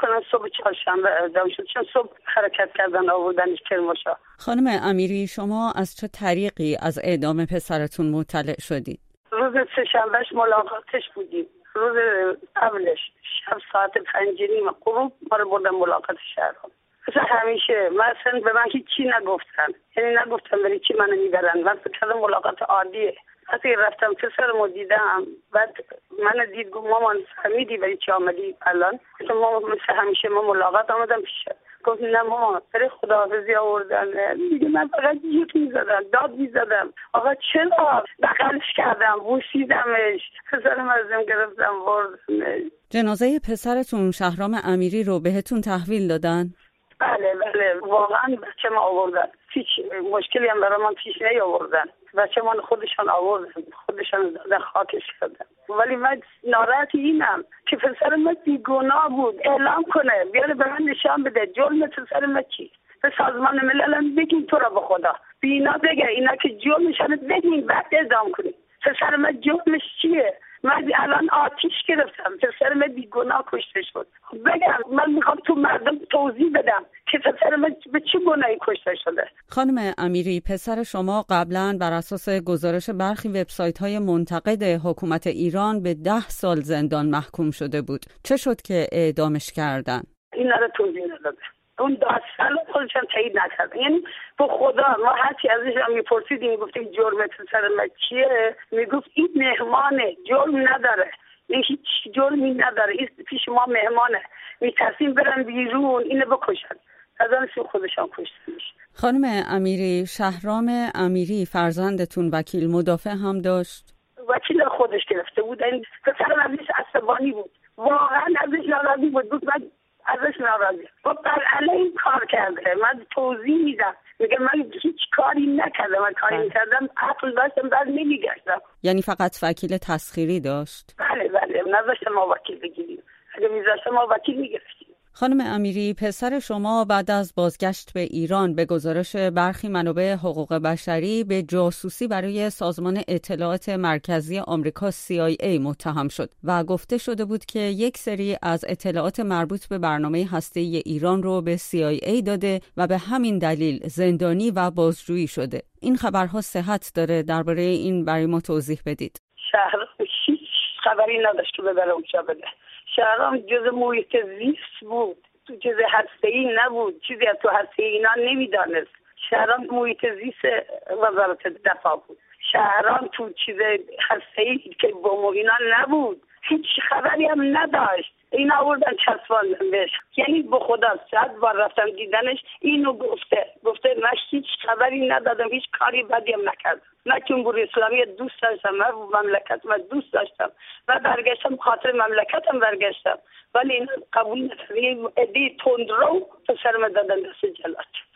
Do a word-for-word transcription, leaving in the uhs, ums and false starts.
کنم صبح چهارشنبه اعدام شد، چون صبح حرکت کردن آوردنش کرمانشاه. خانم امیری، شما از چه طریقی از اعدام پسرتون مطلع شدید؟ روز سه‌شنبهش ملاقاتش بودیم، روز قبلش شب ساعت پنج نیم غروب ما رو بردن ملاقات شهرام. مثل همیشه مثلا به من هیچی نگفتن، یعنی نگفتن برای چی منو میبرن. من فکر کردم ملاقات عادیه. وقتی رفتم پسرمو دیدم، بعد من دید گفت مامان فهمیدی برای چی آمدی الان؟ گفتم مامان مثل همیشه ما ملاقات آمدم پیشت. گفت نه مامان برای خداحافظی آوردن. دیگه من فقط جیغ میزدم، داد میزدم، آقا چرا؟ بغلش کردم، بوسیدمش، پسرم ازم گرفتم بردمش. جنازه پسرتون شهرام امیری رو بهتون تحویل دادن؟ بله بله واقعا بچه ما آوردن، هیچ مشکلی هم برای من پیش نیاوردن. بچه من خودشان آوردن، خودشان دادن خاکش کردن. ولی من ناراحت اینم که پسر من بیگناه بود، اعلام کنه، بیاره به من نشان بده جرم پسر من چی. به سازمان ملل هم بگین تو را به خدا، بینا بگه اینا که جرمشان بگین بعد اعدام کنین. پسر من جرمش چیه؟ من الان آتیش گرفتم، پسر من بیگناه کشته شد. بگم من میخوام تو مردم توضیح بدم که پسر من به چه گناهی کشته شده. خانم امیری، پسر شما قبلا بر اساس گزارش برخی وبسایت‌های منتقد حکومت ایران به ده سال زندان محکوم شده بود. چه شد که اعدامش کردن؟ اینا رو توضیح نداده. اون داستان خودشان تایید نکردن. یعنی به خدا ما هرچی ازش هم میپرسیدیم میگفتیم جرم پسر من چیه، میگفت این مهمانه، جرم نداره، این هیچ جرمی نداره، این پیش ما مهمانه، میترسیم برن بیرون اینو بکشن. از آن سو خودشان کشته میشه. خانم امیری، شهرام امیری فرزندتون وکیل مدافع هم داشت؟ وکیل خودش گرفته بود. این پسرم ازش عصبانی بود، واقعا ازش ناراضی بود. بود من ازش ناراضی. خب بر علیه این کار کرده. من توضیح میدم، میگه من هیچ کاری نکردم، من کاری میکردم عقل داشتم بعد نمیگشتم. یعنی فقط وکیل تسخیری داشت؟ بله بله نذاشتم ما وکیل بگیریم، اگه میذاشتم ما وکیل میگرفتیم. خانم امیری، پسر شما بعد از بازگشت به ایران به گزارش برخی منابع حقوق بشری به جاسوسی برای سازمان اطلاعات مرکزی آمریکا سی آی ای متهم شد و گفته شده بود که یک سری از اطلاعات مربوط به برنامه هسته‌ای ایران رو به سی آی ای داده و به همین دلیل زندانی و بازجویی شده. این خبرها صحت داره؟ درباره این برای ما توضیح بدید. شهر هیچ خبری نداشت که ببره اونجا بده. شهرام جز محیط زیست بود، تو جز هسته‌ای نبود، چیزی از تو هسته اینا نمیدانست. شهرام محیط زیست وزارت دفاع بود. شهرام تو چیز هسته‌ای که با اینا نبود، هیچ خبری هم نداشت. اینا آوردن چسباندن بهش. یعنی به خدا صد بار رفتم دیدنش، اینو گفته گفته من هیچ خبری ندادم، هیچ کاری بدی هم نکردم. نه جمهوری اسلامی دوست داشتم، نه مملکت من دوست داشتم و برگشتم خاطر مملکتم برگشتم، ولی اینا قبول نکردن. ایده تندرو پسرم دادن دست جلات.